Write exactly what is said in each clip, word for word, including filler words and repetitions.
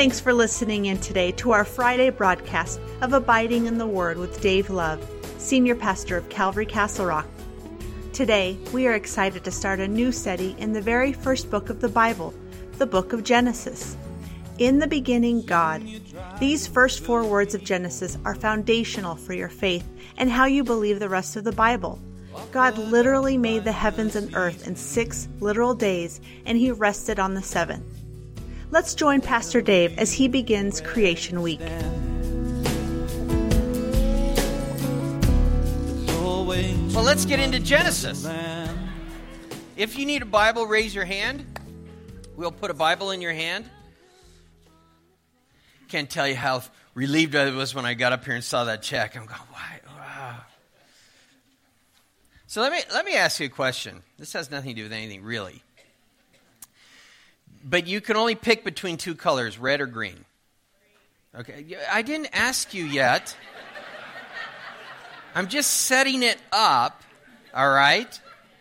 Thanks for listening in today to our Friday broadcast of Abiding in the Word with Dave Love, Senior Pastor of Calvary Castle Rock. Today, we are excited to start a new study in the very first book of the Bible, the book of Genesis. In the beginning, God. These first four words of Genesis are foundational for your faith and how you believe the rest of the Bible. God literally made the heavens and earth in six literal days, and He rested on the seventh. Let's join Pastor Dave as he begins Creation Week. Well, let's get into Genesis. If you need a Bible, raise your hand. We'll put a Bible in your hand. Can't tell you how relieved I was when I got up here and saw that check. I'm going, why? Wow. So let me let me ask you a question. This has nothing to do with anything, really. But you can only pick between two colors, red or green. Okay, I didn't ask you yet. I'm just setting it up, all right?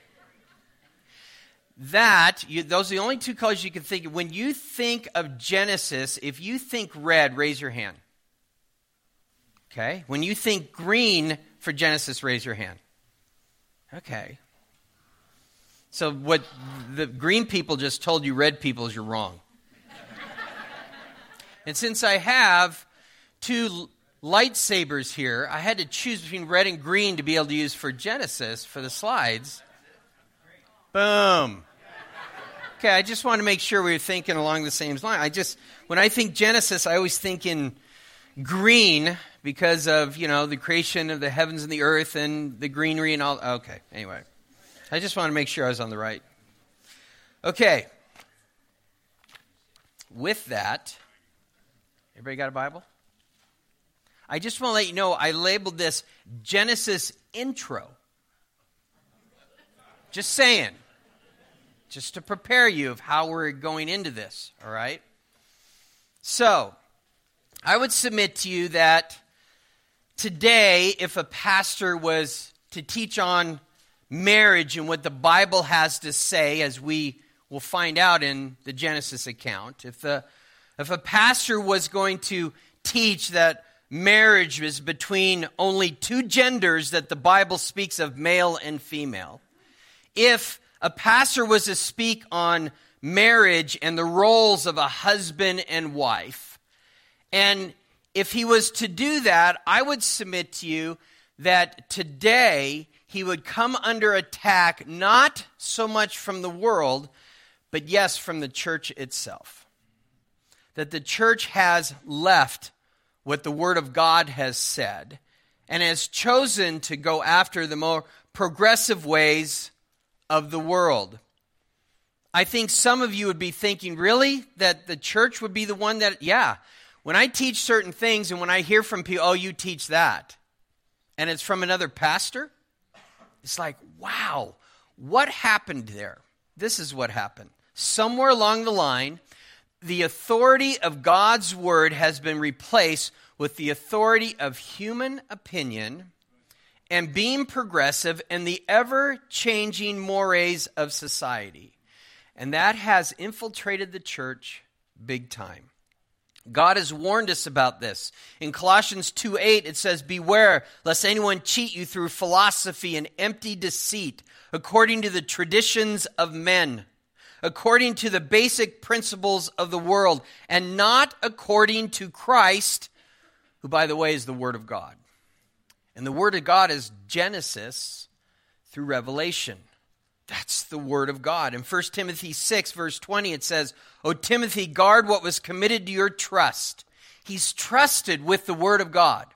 That, you, those are the only two colors you can think of. When you think of Genesis, if you think red, raise your hand. Okay? When you think green for Genesis, raise your hand. Okay. So what the green people just told you red people is you're wrong. And since I have two lightsabers here, I had to choose between red and green to be able to use for Genesis, for the slides. Boom. Okay, I just want to make sure we were thinking along the same line. I just, when I think Genesis, I always think in green because of, you know, the creation of the heavens and the earth and the greenery and all. Okay, anyway. I just want to make sure I was on the right. Okay. With that, everybody got a Bible? I just want to let you know I labeled this Genesis Intro. Just saying. Just to prepare you of how we're going into this, all right? So, I would submit to you that today, if a pastor was to teach on marriage and what the Bible has to say, as we will find out in the Genesis account, if the if a pastor was going to teach that marriage is between only two genders that the Bible speaks of, male and female, if a pastor was to speak on marriage and the roles of a husband and wife, and if he was to do that, I would submit to you that today he would come under attack not so much from the world, but yes, from the church itself. That the church has left what the Word of God has said and has chosen to go after the more progressive ways of the world. I think some of you would be thinking, really? That the church would be the one that, yeah, when I teach certain things and when I hear from people, oh, you teach that, and it's from another pastor? It's like, wow, what happened there? This is what happened. Somewhere along the line, the authority of God's word has been replaced with the authority of human opinion and being progressive and the ever-changing mores of society. And that has infiltrated the church big time. God has warned us about this. In Colossians two eight, it says, beware lest anyone cheat you through philosophy and empty deceit, according to the traditions of men, according to the basic principles of the world, and not according to Christ, who, by the way, is the Word of God. And the Word of God is Genesis through Revelation. That's the Word of God. In First Timothy six, verse twenty, it says, O Timothy, guard what was committed to your trust. He's trusted with the Word of God.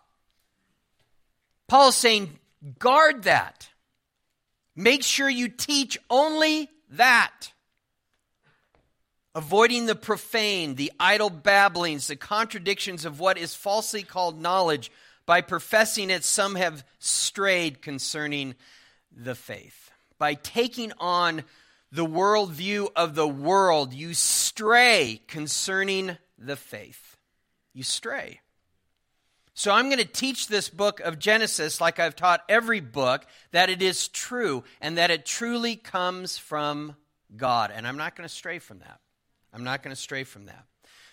Paul is saying, guard that. Make sure you teach only that. Avoiding the profane, the idle babblings, the contradictions of what is falsely called knowledge. By professing it, some have strayed concerning the faith. By taking on the worldview of the world, you stray concerning the faith. You stray. So I'm going to teach this book of Genesis, like I've taught every book, that it is true and that it truly comes from God. And I'm not going to stray from that. I'm not going to stray from that.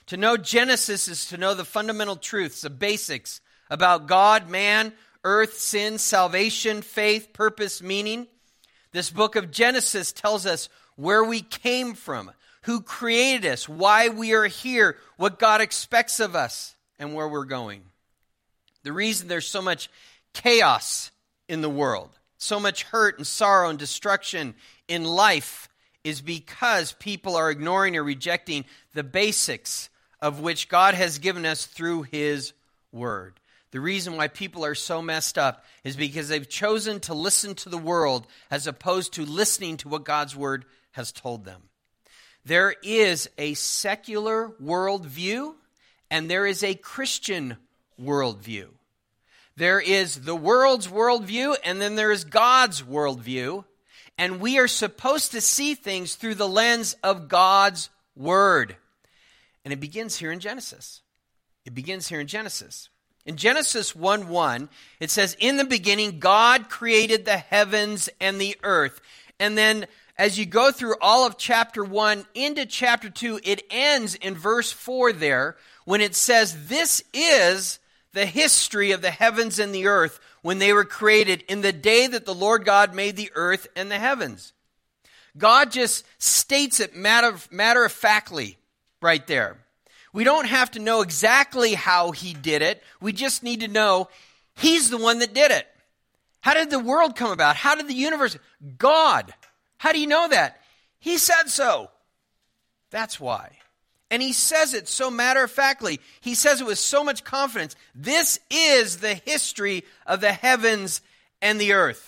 To know Genesis is to know the fundamental truths, the basics about God, man, earth, sin, salvation, faith, purpose, meaning. This book of Genesis tells us where we came from, who created us, why we are here, what God expects of us, and where we're going. The reason there's so much chaos in the world, so much hurt and sorrow and destruction in life, is because people are ignoring or rejecting the basics of which God has given us through His Word. The reason why people are so messed up is because they've chosen to listen to the world as opposed to listening to what God's Word has told them. There is a secular worldview and there is a Christian worldview. There is the world's worldview and then there is God's worldview. And we are supposed to see things through the lens of God's Word. And it begins here in Genesis. It begins here in Genesis. In Genesis one one, it says, "In the beginning, God created the heavens and the earth." And then as you go through all of chapter one into chapter two, it ends in verse four there when it says, "This is the history of the heavens and the earth when they were created in the day that the Lord God made the earth and the heavens." God just states it matter, matter-of-factly right there. We don't have to know exactly how He did it. We just need to know He's the one that did it. How did the world come about? How did the universe? God. How do you know that? He said so. That's why. And He says it so matter-of-factly. He says it with so much confidence. This is the history of the heavens and the earth.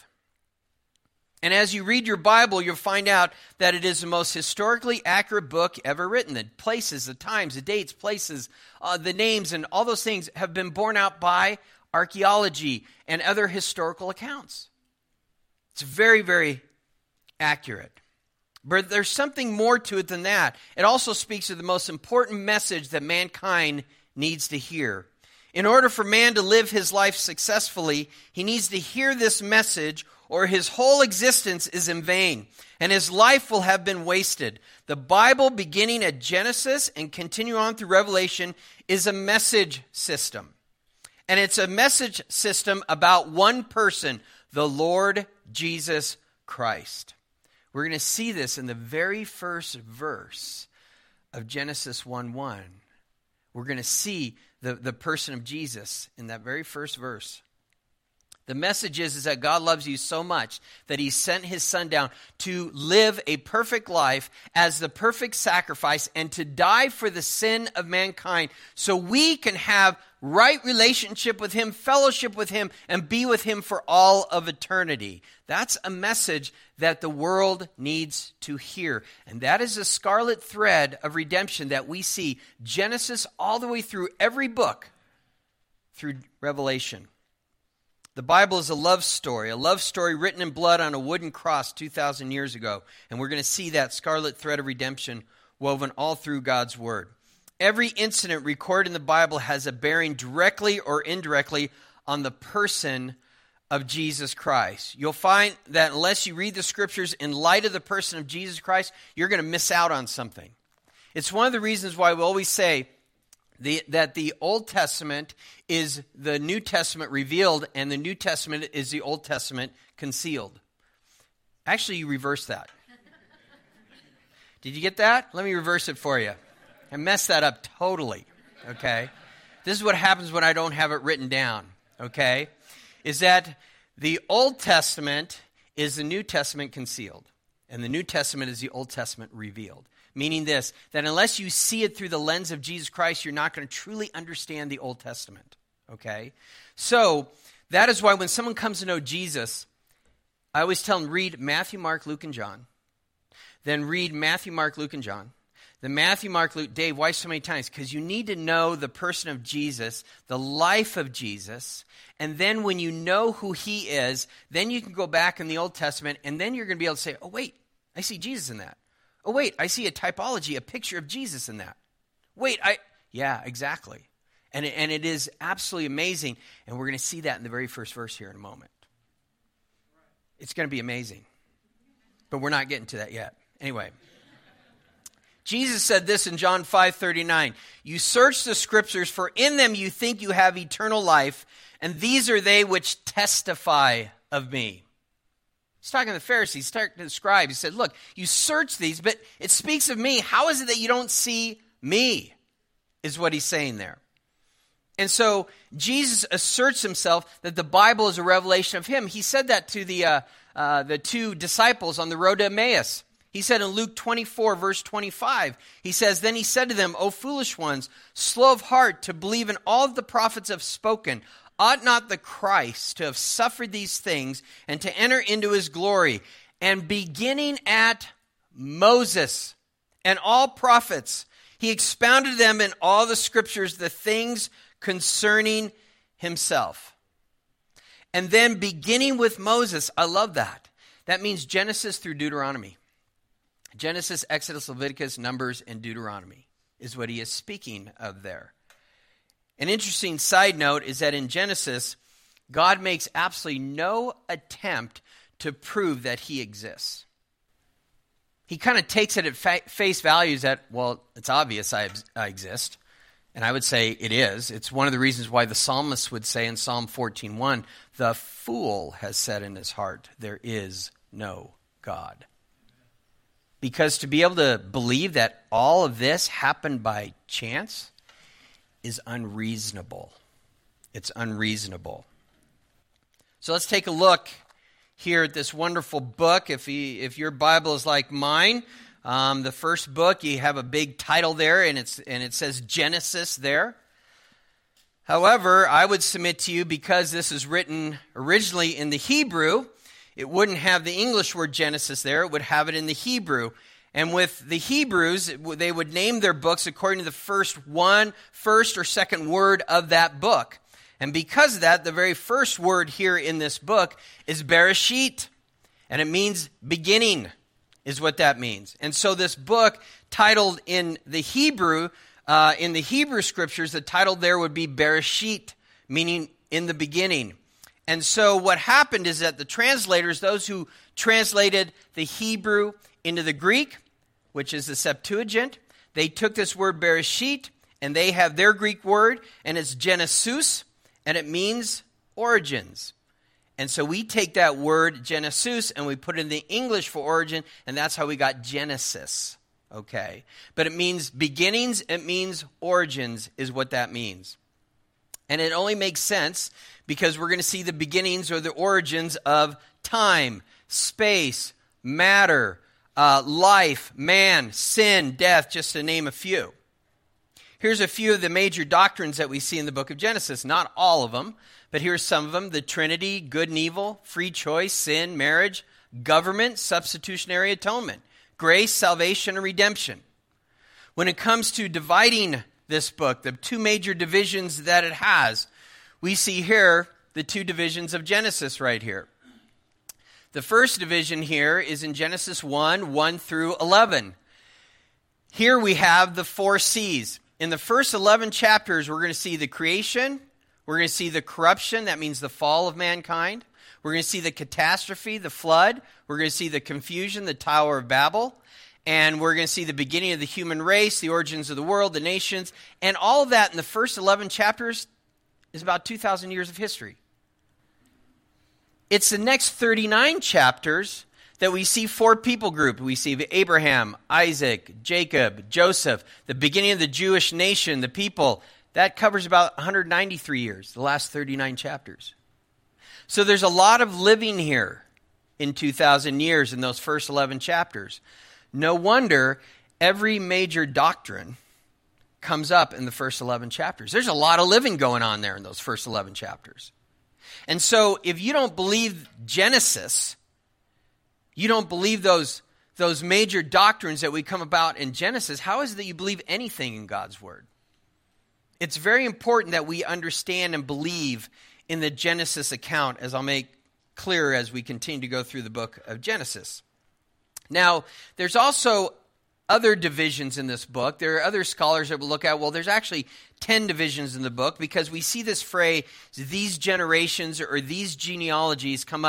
And as you read your Bible, you'll find out that it is the most historically accurate book ever written. The places, the times, the dates, places, uh, the names, and all those things have been borne out by archaeology and other historical accounts. It's very, very accurate. But there's something more to it than that. It also speaks of the most important message that mankind needs to hear. In order for man to live his life successfully, he needs to hear this message, or his whole existence is in vain, and his life will have been wasted. The Bible, beginning at Genesis and continuing on through Revelation, is a message system. And it's a message system about one person, the Lord Jesus Christ. We're going to see this in the very first verse of Genesis one one. We're going to see the, the person of Jesus in that very first verse. The message is, is that God loves you so much that He sent His Son down to live a perfect life as the perfect sacrifice and to die for the sin of mankind so we can have right relationship with Him, fellowship with Him, and be with Him for all of eternity. That's a message that the world needs to hear. And that is a scarlet thread of redemption that we see Genesis all the way through every book through Revelation. The Bible is a love story, a love story written in blood on a wooden cross two thousand years ago. And we're going to see that scarlet thread of redemption woven all through God's Word. Every incident recorded in the Bible has a bearing directly or indirectly on the person of Jesus Christ. You'll find that unless you read the Scriptures in light of the person of Jesus Christ, you're going to miss out on something. It's one of the reasons why we always say The, that the Old Testament is the New Testament revealed and the New Testament is the Old Testament concealed. Actually, you reverse that. Did you get that? Let me reverse it for you. I messed that up totally, okay? This is what happens when I don't have it written down, okay? Is that the Old Testament is the New Testament concealed, and the New Testament is the Old Testament revealed. Meaning this, that unless you see it through the lens of Jesus Christ, you're not going to truly understand the Old Testament, okay? So, that is why when someone comes to know Jesus, I always tell them, read Matthew, Mark, Luke, and John. Then read Matthew, Mark, Luke, and John. Then Matthew, Mark, Luke. Dave, why so many times? Because you need to know the person of Jesus, the life of Jesus, and then when you know who He is, then you can go back in the Old Testament, and then you're going to be able to say, oh, wait, I see Jesus in that. Oh, wait, I see a typology, a picture of Jesus in that. Wait, I, yeah, exactly. And it, and it is absolutely amazing. And we're going to see that in the very first verse here in a moment. It's going to be amazing. But we're not getting to that yet. Anyway, Jesus said this in John five thirty-nine. You search the scriptures, for in them you think you have eternal life, and these are they which testify of me. He's talking to the Pharisees, he's talking to the scribes. He said, look, you search these, but it speaks of me. How is it that you don't see me? Is what he's saying there. And so Jesus asserts himself that the Bible is a revelation of him. He said that to the uh, uh, the two disciples on the road to Emmaus. He said in Luke twenty-four, verse twenty-five, he says, then he said to them, O foolish ones, slow of heart to believe in all that the prophets have spoken. Ought not the Christ to have suffered these things and to enter into his glory? And beginning at Moses and all prophets, he expounded to them in all the scriptures the things concerning himself. And then beginning with Moses, I love that. That means Genesis through Deuteronomy. Genesis, Exodus, Leviticus, Numbers, and Deuteronomy is what he is speaking of there. An interesting side note is that in Genesis, God makes absolutely no attempt to prove that he exists. He kind of takes it at fa- face value that, well, it's obvious I, I exist. And I would say it is. It's one of the reasons why the psalmist would say in Psalm fourteen one, the fool has said in his heart, there is no God. Because to be able to believe that all of this happened by chance is unreasonable. It's unreasonable. So let's take a look here at this wonderful book. If he, if your Bible is like mine, um, the first book, you have a big title there, and it's and it says Genesis there. However, I would submit to you, because this is written originally in the Hebrew, it wouldn't have the English word Genesis there. It would have it in the Hebrew. And with the Hebrews, they would name their books according to the first one, first or second word of that book. And because of that, the very first word here in this book is Bereshit. And it means beginning, is what that means. And so this book, titled in the Hebrew, uh, in the Hebrew scriptures, the title there would be Bereshit, meaning in the beginning. And so what happened is that the translators, those who translated the Hebrew into the Greek, which is the Septuagint, they took this word Bereshit, and they have their Greek word, and it's Genesis, and it means origins. And so we take that word Genesis and we put it in the English for origin, and that's how we got Genesis. Okay. But it means beginnings, it means origins is what that means. And it only makes sense because we're going to see the beginnings or the origins of time, space, matter, uh, life, man, sin, death, just to name a few. Here's a few of the major doctrines that we see in the book of Genesis. Not all of them, but here's some of them. The Trinity, good and evil, free choice, sin, marriage, government, substitutionary atonement, grace, salvation, and redemption. When it comes to dividing this book, the two major divisions that it has, we see here the two divisions of Genesis right here. The first division here is in Genesis one, one through eleven. Here we have the four C's. In the first eleven chapters, we're going to see the creation. We're going to see the corruption. That means the fall of mankind. We're going to see the catastrophe, the flood. We're going to see the confusion, the Tower of Babel. And we're going to see the beginning of the human race, the origins of the world, the nations. And all of that in the first eleven chapters is about two thousand years of history. It's the next thirty-nine chapters that we see four people group. We see Abraham, Isaac, Jacob, Joseph, the beginning of the Jewish nation, the people. That covers about one hundred ninety-three years, the last thirty-nine chapters. So there's a lot of living here in two thousand years in those first eleven chapters. No wonder every major doctrine comes up in the first eleven chapters. There's a lot of living going on there in those first eleven chapters. And so if you don't believe Genesis, you don't believe those, those major doctrines that we come about in Genesis, how is it that you believe anything in God's Word? It's very important that we understand and believe in the Genesis account, as I'll make clear as we continue to go through the book of Genesis. Now, there's also other divisions in this book. There are other scholars that will look at, well, there's actually ten divisions in the book because we see this phrase, these generations or these genealogies come up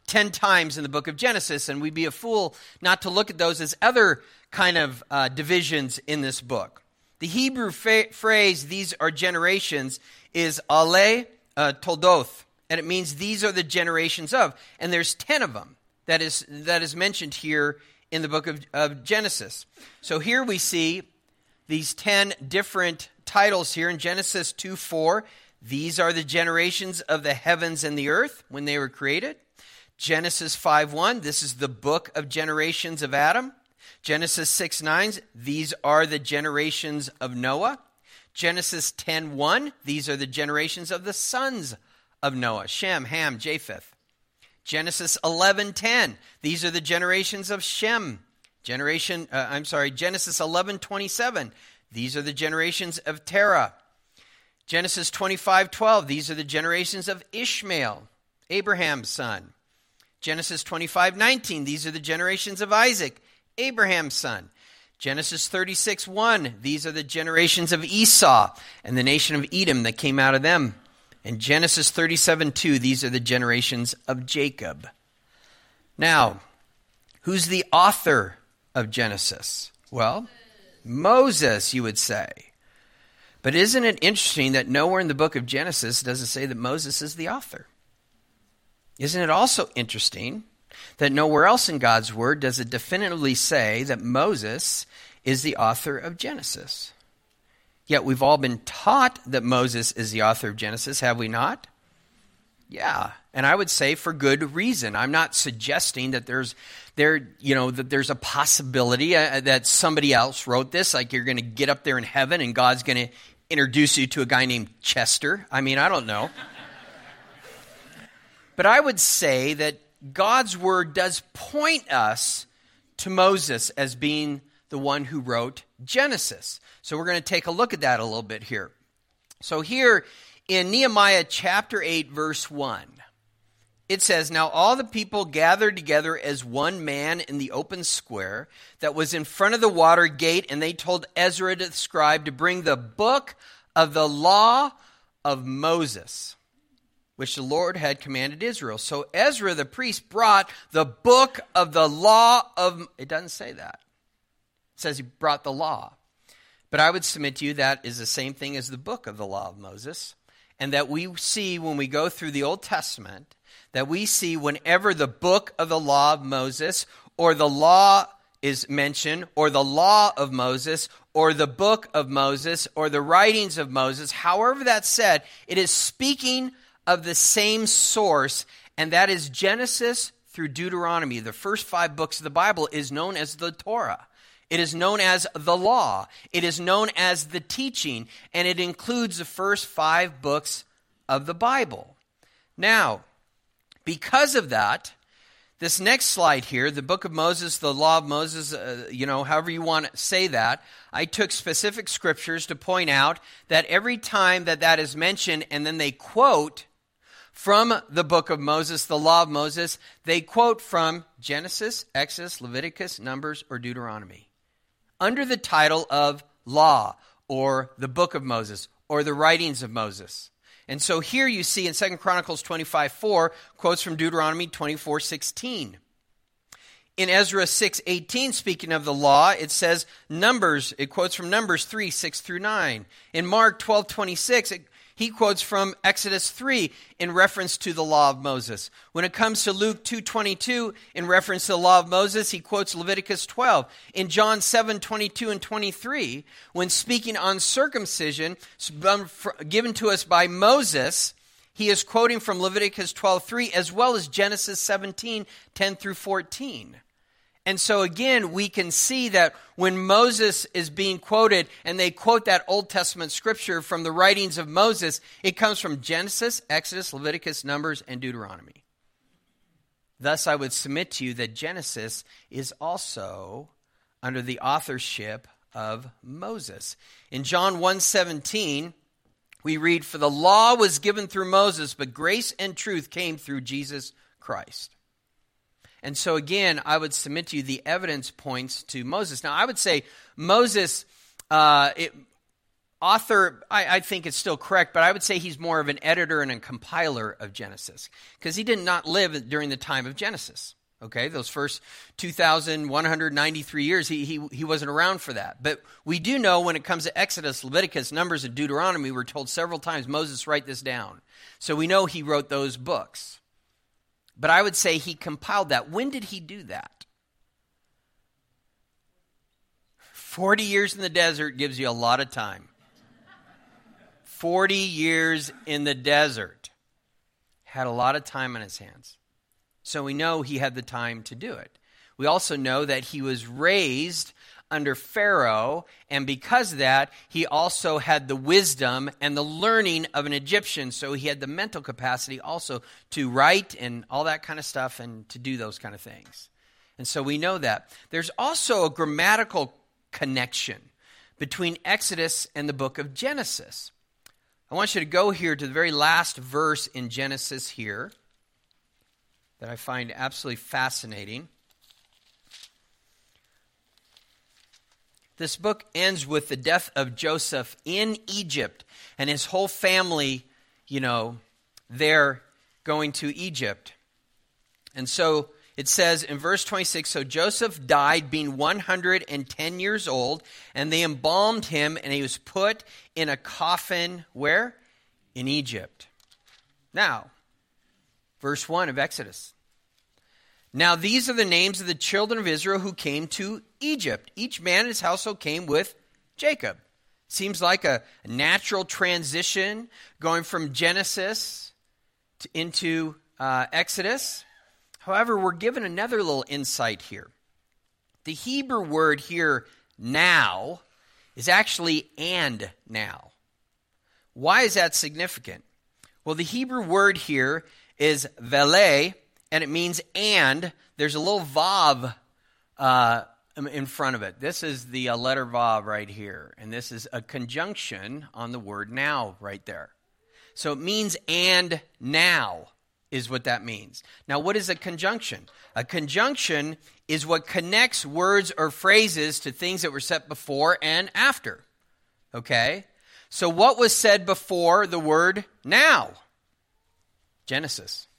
ten times in the book of Genesis, and we'd be a fool not to look at those as other kind of uh, divisions in this book. The Hebrew fa- phrase, these are generations, is ale uh, toldoth, and it means these are the generations of. And there's ten of them that is that is mentioned here in the book of, of Genesis. So here we see these ten different titles here in Genesis two four. These are the generations of the heavens and the earth when they were created. Genesis five one, this is the book of generations of Adam. Genesis six nine, these are the generations of Noah. Genesis ten one, these are the generations of the sons of Noah, Shem, Ham, Japheth. Genesis eleven ten, these are the generations of Shem. Generation, uh, I'm sorry, Genesis eleven twenty-seven, these are the generations of Terah. Genesis twenty-five twelve, these are the generations of Ishmael, Abraham's son. Genesis twenty-five nineteen, these are the generations of Isaac, Abraham's son. Genesis thirty-six one, these are the generations of Esau and the nation of Edom that came out of them. And Genesis thirty-seven two, these are the generations of Jacob. Now, who's the author of Genesis? Well, Moses, you would say. But isn't it interesting that nowhere in the book of Genesis does it say that Moses is the author? Isn't it also interesting that nowhere else in God's Word does it definitively say that Moses is the author of Genesis? Yet we've all been taught that Moses is the author of Genesis, have we not? Yeah, and I would say for good reason. I'm not suggesting that there's there, you know, that there's a possibility uh, that somebody else wrote this, like you're going to get up there in heaven and God's going to introduce you to a guy named Chester. I mean, I don't know. But I would say that God's Word does point us to Moses as being the one who wrote Genesis. So we're going to take a look at that a little bit here. So here in Nehemiah chapter eight, verse one, it says, "Now all the people gathered together as one man in the open square that was in front of the water gate, and they told Ezra the scribe to bring the book of the law of Moses, which the Lord had commanded Israel." So Ezra the priest brought the book of the law of, it doesn't say that. It says he brought the law. But I would submit to you that is the same thing as the book of the law of Moses. And that we see when we go through the Old Testament, that we see whenever the book of the law of Moses or the law is mentioned, or the law of Moses, or the book of Moses, or the writings of Moses, however that's said, it is speaking of the same source, and that is Genesis through Deuteronomy. The first five books of the Bible is known as the Torah. It is known as the law. It is known as the teaching, and it includes the first five books of the Bible. Now, because of that, this next slide here, the book of Moses, the law of Moses, uh, you know, however you want to say that, I took specific scriptures to point out that every time that that is mentioned and then they quote from the book of Moses, the law of Moses, they quote from Genesis, Exodus, Leviticus, Numbers, or Deuteronomy under the title of law or the book of Moses or the writings of Moses. And so here you see in Second Chronicles twenty-five four, quotes from Deuteronomy twenty-four sixteen. In Ezra six eighteen, speaking of the law, it says Numbers, it quotes from Numbers three six through nine. In Mark twelve twenty-six, it, he quotes from Exodus three in reference to the law of Moses. When it comes to Luke two twenty-two, in reference to the law of Moses, he quotes Leviticus twelve. In John seven twenty-two and twenty-three, when speaking on circumcision given to us by Moses, he is quoting from Leviticus twelve three as well as Genesis seventeen ten through fourteen. And so again, we can see that when Moses is being quoted and they quote that Old Testament scripture from the writings of Moses, it comes from Genesis, Exodus, Leviticus, Numbers, and Deuteronomy. Thus, I would submit to you that Genesis is also under the authorship of Moses. In John one seventeen, we read, "For the law was given through Moses, but grace and truth came through Jesus Christ." And so again, I would submit to you the evidence points to Moses. Now, I would say Moses, uh, it, author, I, I think it's still correct, but I would say he's more of an editor and a compiler of Genesis, because he did not live during the time of Genesis. Okay, those first two thousand one hundred ninety-three years, he, he he wasn't around for that. But we do know when it comes to Exodus, Leviticus, Numbers, and Deuteronomy, we're told several times, Moses, write this down. So we know he wrote those books. But I would say he compiled that. When did he do that? forty years in the desert gives you a lot of time. forty years in the desert. Had a lot of time on his hands. So we know he had the time to do it. We also know that he was raised under Pharaoh, and because of that, he also had the wisdom and the learning of an Egyptian, so he had the mental capacity also to write and all that kind of stuff and to do those kind of things. And so we know that. There's also a grammatical connection between Exodus and the book of Genesis. I want you to go here to the very last verse in Genesis here that I find absolutely fascinating. This book ends with the death of Joseph in Egypt and his whole family, you know, there going to Egypt. And so it says in verse twenty-six, so Joseph died being one hundred ten years old, and they embalmed him, and he was put in a coffin, where? In Egypt. Now, verse one of Exodus. Now these are the names of the children of Israel who came to Egypt. Each man in his household came with Jacob. Seems like a natural transition going from Genesis to, into uh, Exodus. However, we're given another little insight here. The Hebrew word here, now, is actually and now. Why is that significant? Well, the Hebrew word here is vele, and it means and. There's a little vav uh, in front of it. This is the uh, letter vav right here, and this is a conjunction on the word now right there. So it means and now is what that means. Now, what is a conjunction? A conjunction is what connects words or phrases to things that were said before and after. Okay? So what was said before the word now? Genesis.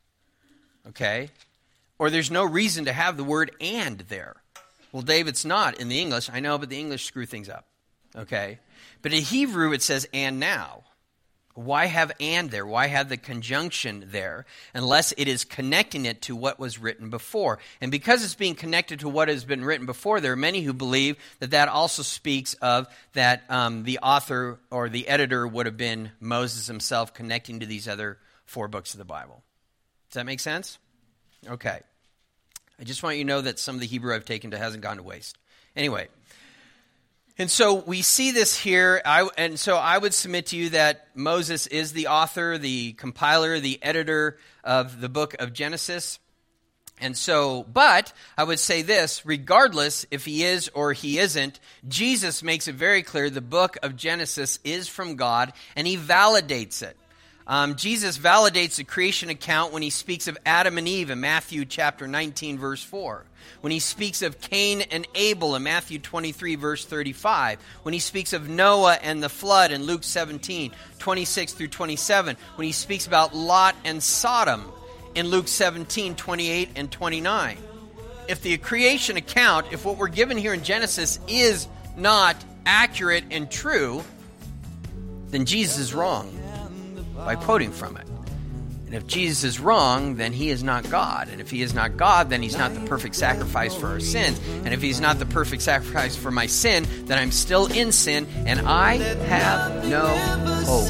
Okay? Or there's no reason to have the word and there. Well, Dave, it's not in the English. I know, but the English screw things up. Okay? But in Hebrew, it says and now. Why have and there? Why have the conjunction there? Unless it is connecting it to what was written before. And because it's being connected to what has been written before, there are many who believe that that also speaks of that um, the author or the editor would have been Moses himself, connecting to these other four books of the Bible. Does that make sense? Okay. I just want you to know that some of the Hebrew I've taken to hasn't gone to waste. Anyway. And so we see this here, I, and so I would submit to you that Moses is the author, the compiler, the editor of the book of Genesis. And so, but I would say this, regardless if he is or he isn't, Jesus makes it very clear the book of Genesis is from God, and he validates it. Um, Jesus validates the creation account when he speaks of Adam and Eve in Matthew chapter nineteen, verse four. When he speaks of Cain and Abel in Matthew twenty-three, verse thirty-five. When he speaks of Noah and the flood in Luke seventeen, twenty-six through twenty-seven. When he speaks about Lot and Sodom in Luke seventeen, twenty-eight and twenty-nine. If the creation account, if what we're given here in Genesis is not accurate and true, then Jesus is wrong by quoting from it. And if Jesus is wrong, then he is not God. And if he is not God, then he's not the perfect sacrifice for our sins. And if he's not the perfect sacrifice for my sin, then I'm still in sin, and I have no hope.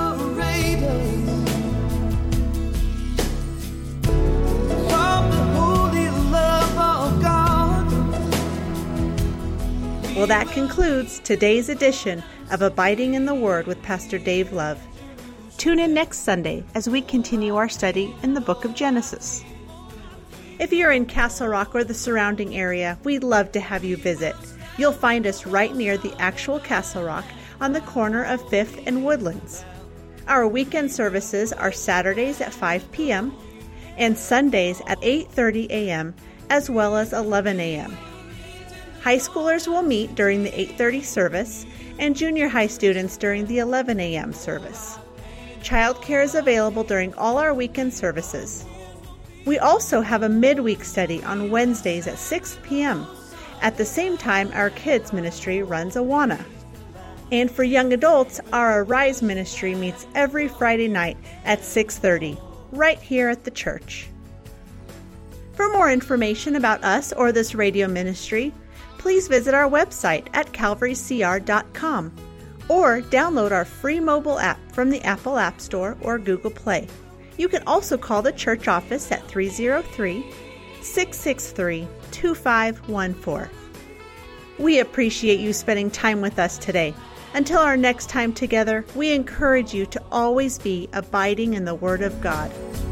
Well, that concludes today's edition of Abiding in the Word with Pastor Dave Love. Tune in next Sunday as we continue our study in the book of Genesis. If you're in Castle Rock or the surrounding area, we'd love to have you visit. You'll find us right near the actual Castle Rock on the corner of fifth and Woodlands. Our weekend services are Saturdays at five p.m. and Sundays at eight thirty a.m. as well as eleven a.m. High schoolers will meet during the eight thirty service, and junior high students during the eleven a.m. service. Childcare is available during all our weekend services. We also have a midweek study on Wednesdays at six p.m. At the same time, our kids ministry runs Awana. And for young adults, our Arise ministry meets every Friday night at six thirty, right here at the church. For more information about us or this radio ministry, please visit our website at calvary c r dot com or download our free mobile app from the Apple App Store or Google Play. You can also call the church office at three oh three, six six three, two five one four. We appreciate you spending time with us today. Until our next time together, we encourage you to always be abiding in the Word of God.